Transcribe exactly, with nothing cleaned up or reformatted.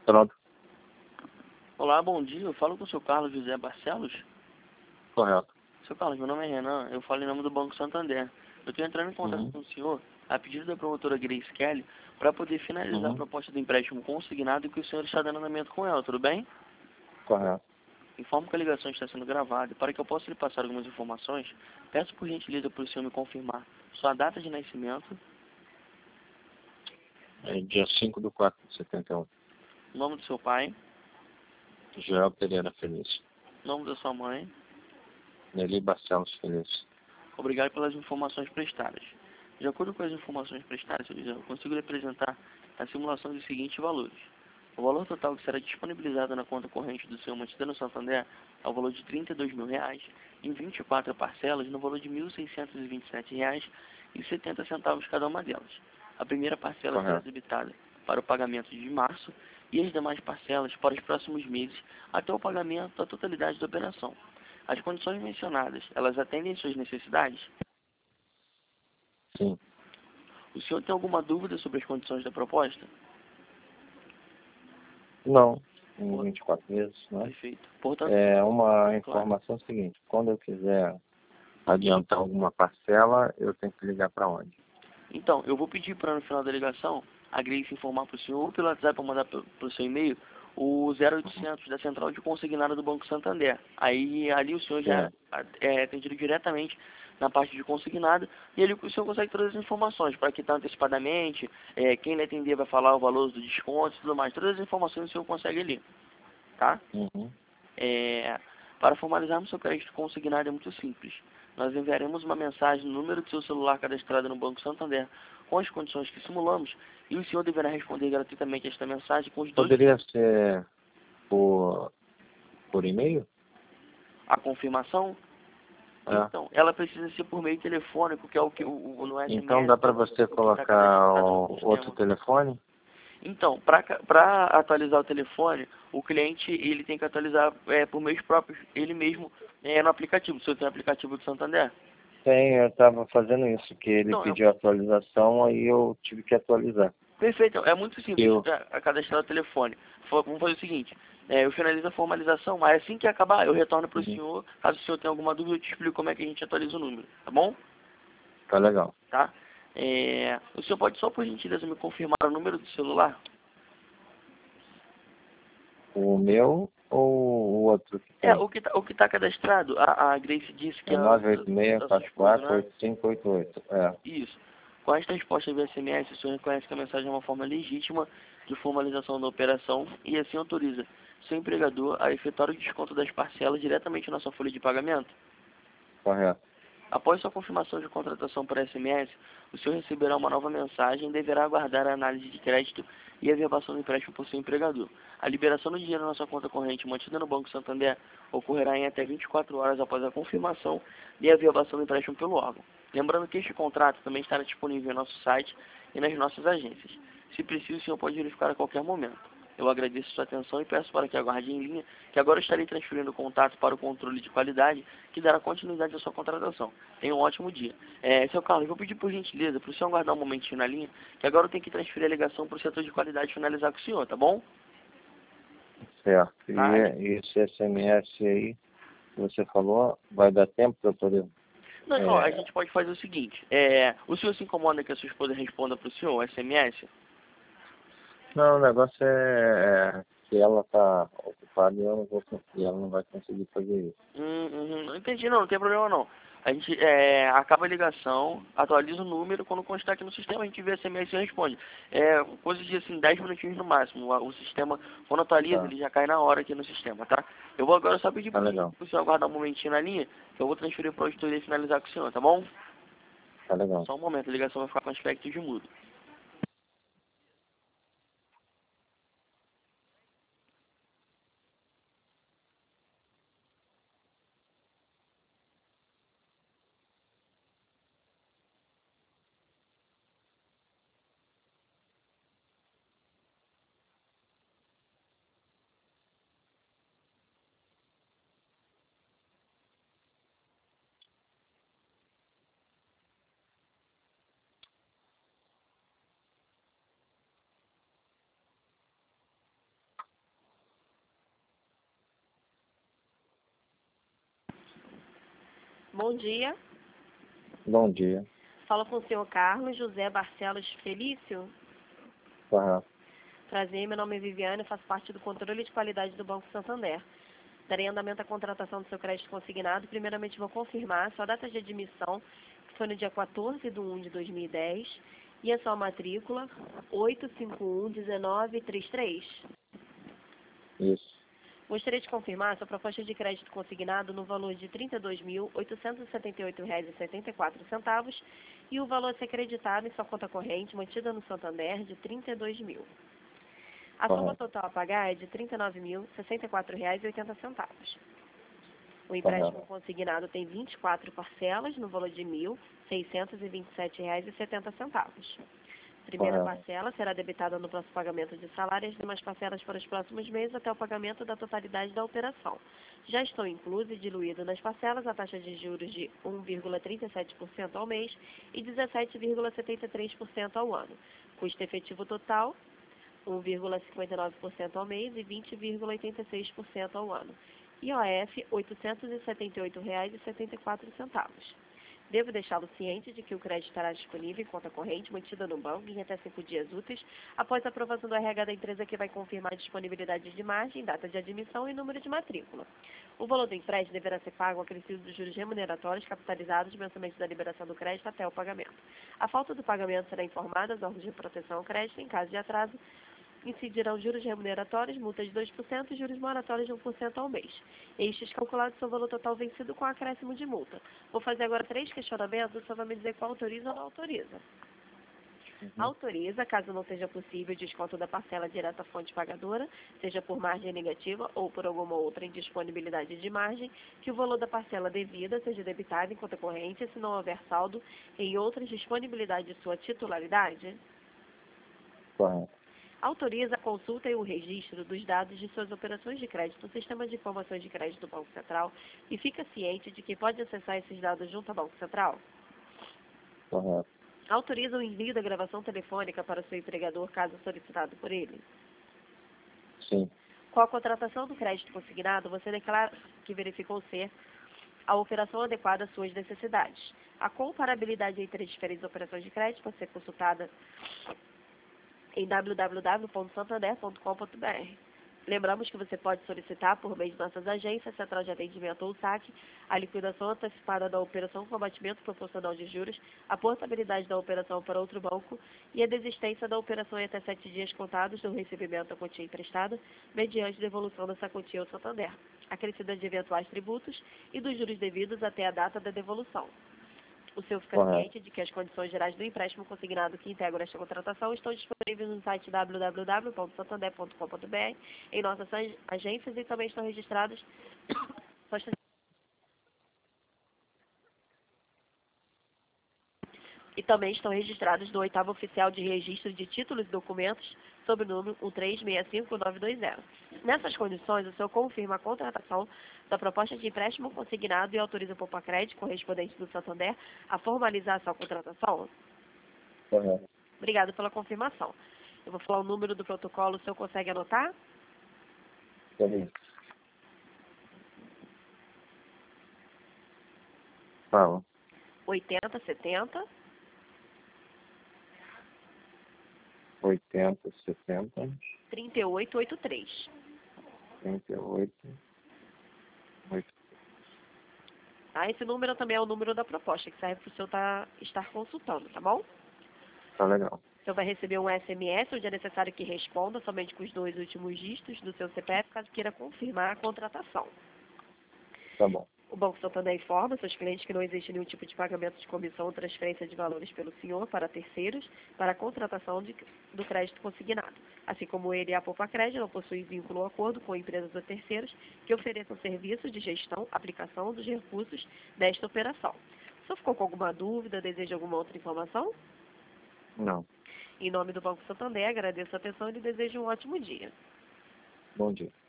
Pronto, Olá, bom dia. Eu falo com o seu Carlos José Barcelos. correto. Seu Carlos, meu nome é Renan. Eu falo em nome do Banco Santander. Eu estou entrando em contato Uhum, com o senhor a pedido da promotora Grace Kelly para poder finalizar a uhum, proposta do empréstimo consignado que o senhor está dando andamento com ela, tudo bem? correto. Informo que a ligação está sendo gravada. Para que eu possa lhe passar algumas informações, peço por gentileza para o senhor me confirmar sua data de nascimento, É dia cinco de quatro de setenta e um. nome do seu pai, Joel Pereira Feliz. nome da sua mãe. Nelly Barcelos Feliz. Obrigado pelas informações prestadas. De acordo com as informações prestadas, senhor José, eu consigo lhe apresentar a simulação dos seguintes valores. O valor total que será disponibilizado na conta corrente do senhor mantido no Santander é o valor de trinta e dois mil reais em vinte e quatro parcelas no valor de mil seiscentos e vinte e sete reais e setenta centavos cada uma delas. A primeira parcela será Correto. debitada para o pagamento de março e as demais parcelas para os próximos meses até o pagamento da totalidade da operação. As condições mencionadas, elas atendem suas necessidades? Sim. O senhor tem alguma dúvida sobre as condições da proposta? Não. Em Por- vinte e quatro meses, né? Perfeito. Portanto, É uma claro. informação seguinte. Quando eu quiser adiantar alguma parcela, eu tenho que ligar para onde? Então, eu vou pedir para no final da ligação a Grace informar para o senhor ou pelo WhatsApp para mandar para o seu e-mail o zero Uhum. oitocentos da Central de Consignado do Banco Santander. Aí ali o senhor já Certo. é atendido diretamente na parte de consignado e ali o senhor consegue todas as informações para quitar antecipadamente, é, quem lhe atender vai falar o valor do desconto e tudo mais. Todas as informações o senhor consegue ali, tá? Uhum. É, para formalizarmos seu crédito consignado é muito simples. Nós enviaremos uma mensagem no número do seu celular cadastrado no Banco Santander com as condições que simulamos e o senhor deverá responder gratuitamente a esta mensagem com os dois Poderia ser por, por e-mail? a confirmação. É. Então, ela precisa ser por meio telefônico, que é o que o, o no Então S M S dá para você o que está colocar cadastrado no o outro sistema. telefone? Então, para atualizar o telefone, o cliente ele tem que atualizar é, por meios próprios, ele mesmo é, no aplicativo. O senhor tem o aplicativo do Santander? Tem, eu estava fazendo isso, que ele Então, é pediu atualização, aí eu tive que atualizar. perfeito, é muito simples Eu, a, a cadastrar o telefone. Fo- Vamos fazer o seguinte, é, eu finalizo a formalização, mas assim que acabar eu retorno para o uhum, senhor, caso o senhor tenha alguma dúvida eu te explico como é que a gente atualiza o número, tá bom? tá legal. Tá? É, o senhor pode só por gentileza me confirmar o número do celular? O meu ou o outro que É, tem? o que tá, o que tá cadastrado, a, a Grace disse que É é a, nove oito da, seis, da sua quatro esposa, quatro, né? oito cinco oito oito. É, Isso. Com esta resposta via S M S, o senhor reconhece que a mensagem é uma forma legítima de formalização da operação e assim autoriza seu empregador a efetuar o desconto das parcelas diretamente na sua folha de pagamento. correto. Após sua confirmação de contratação por S M S, o senhor receberá uma nova mensagem e deverá aguardar a análise de crédito e a verbação do empréstimo por seu empregador. A liberação do dinheiro na sua conta corrente mantida no Banco Santander ocorrerá em até vinte e quatro horas após a confirmação e a verbação do empréstimo pelo órgão. Lembrando que este contrato também estará disponível em nosso site e nas nossas agências. Se preciso, o senhor pode verificar a qualquer momento. Eu agradeço sua atenção e peço para que aguarde em linha, que agora estarei transferindo o contato para o controle de qualidade, que dará continuidade à sua contratação. Tenha um ótimo dia. É, seu Carlos, vou pedir por gentileza para o senhor aguardar um momentinho na linha, que agora eu tenho que transferir a ligação para o setor de qualidade finalizar com o senhor, tá bom? Certo. E, Tá? e esse S M S aí que você falou, vai dar tempo para eu poder... Não, ó, a É, gente pode fazer o seguinte, é, o senhor se incomoda que a sua esposa responda para o senhor o S M S? não, o negócio é, é que ela está ocupada e eu não vou conseguir, ela não vai conseguir fazer isso. Hum, uhum, não entendi não, não tem problema não. A gente é, acaba a ligação, atualiza o número, quando constar aqui no sistema a gente vê S M S e responde. É coisa de assim, dez minutinhos no máximo. O, o sistema, quando atualiza, Tá, ele já cai na hora aqui no sistema, tá? Eu vou agora só pedir tá pro, legal, pro senhor aguardar um momentinho na linha, que eu vou transferir para o auditoria e finalizar com o senhor, tá bom? tá legal. Só um momento, a ligação vai ficar com aspecto de mudo. Bom dia. Bom dia. Falo com o senhor Carlos José Barcelos Felício. Correto. Prazer, meu nome é Viviane, faço parte do controle de qualidade do Banco Santander. Darei andamento à contratação do seu crédito consignado. Primeiramente, vou confirmar a sua data de admissão, que foi no dia quatorze de um de dois mil e dez, e a sua matrícula oito cinco um um nove três três. Isso. Gostaria de confirmar a sua proposta de crédito consignado no valor de trinta e dois mil, oitocentos e setenta e oito reais e setenta e quatro centavos e o valor a ser creditado em sua conta corrente, mantida no Santander, de trinta e dois mil. A Correto. soma total a pagar é de trinta e nove mil, sessenta e quatro reais e oitenta centavos. O empréstimo Correto. consignado tem vinte e quatro parcelas no valor de mil, seiscentos e vinte e sete reais e setenta centavos. Primeira Correto. parcela será debitada no próximo pagamento de salário e as demais parcelas para os próximos meses até o pagamento da totalidade da operação. Já estão inclusos e diluídos nas parcelas a taxa de juros de um vírgula trinta e sete por cento ao mês e dezessete vírgula setenta e três por cento ao ano. Custo efetivo total, um vírgula cinquenta e nove por cento ao mês e vinte vírgula oitenta e seis por cento ao ano. I O F, oitocentos e setenta e oito reais e setenta e quatro centavos. Devo deixá-lo ciente de que o crédito estará disponível em conta corrente mantida no banco em até cinco dias úteis após a aprovação do R H da empresa, que vai confirmar a disponibilidade de margem, data de admissão e número de matrícula. O valor do empréstimo deverá ser pago acrescido dos juros remuneratórios capitalizados mensalmente da liberação do crédito até o pagamento. A falta do pagamento será informada aos órgãos de proteção ao crédito. Em caso de atraso, incidirão juros remuneratórios, multa de dois por cento e juros moratórios de um por cento ao mês. Estes calculados são o valor total vencido com acréscimo de multa. Vou fazer agora três questionamentos, só vai me dizer qual autoriza ou não autoriza. Uhum. Autoriza, caso não seja possível, o desconto da parcela direta à fonte pagadora, seja por margem negativa ou por alguma outra indisponibilidade de margem, que o valor da parcela devida seja debitado em conta corrente, se não houver saldo em outras disponibilidades de sua titularidade. Correto. Autoriza a consulta e o registro dos dados de suas operações de crédito no Sistema de Informações de Crédito do Banco Central e fica ciente de que pode acessar esses dados junto ao Banco Central. Correto. Autoriza o envio da gravação telefônica para o seu empregador, caso solicitado por ele. Sim. Com a contratação do crédito consignado, você declara que verificou ser a operação adequada às suas necessidades. A comparabilidade entre as diferentes operações de crédito pode ser consultada em w w w ponto santander ponto com ponto b r. Lembramos que você pode solicitar, por meio de nossas agências, central de atendimento ou saque, a liquidação antecipada da operação com abatimento proporcional de juros, a portabilidade da operação para outro banco e a desistência da operação em até sete dias contados do recebimento da quantia emprestada, mediante devolução dessa quantia ao Santander, acrescida de eventuais tributos e dos juros devidos até a data da devolução. O senhor fica Correto. ciente de que as condições gerais do empréstimo consignado que integram esta contratação estão disponíveis no site w w w ponto santander ponto com ponto b r, em nossas agências, e também estão registrados e também estão registrados no oitavo oficial de registro de títulos e documentos, sob o número um três seis cinco nove dois zero. Nessas condições, o senhor confirma a contratação da proposta de empréstimo consignado e autoriza o Poupa-Crédito, correspondente do Santander, a formalizar a sua contratação? Correto. Obrigado pela confirmação. Eu vou falar o número do protocolo, o senhor consegue anotar? Sim. Fala. oitenta setenta oitenta, setenta, trinta e oito oitenta e três. trinta e oito, oito. Tá? Esse número também é o número da proposta, que serve para o senhor tá, estar consultando, tá bom? Tá legal. O senhor vai receber um S M S, onde é necessário que responda somente com os dois últimos dígitos do seu C P F, caso queira confirmar a contratação. Tá bom. O Banco Santander informa seus clientes que não existe nenhum tipo de pagamento de comissão ou transferência de valores pelo senhor para terceiros para a contratação de, do crédito consignado. Assim como ele e a Poupa-Crédito não possuem vínculo ou acordo com empresas ou terceiros que ofereçam serviços de gestão, aplicação dos recursos desta operação. O senhor ficou com alguma dúvida, deseja alguma outra informação? Não. Em nome do Banco Santander, agradeço a atenção e lhe desejo um ótimo dia. Bom dia.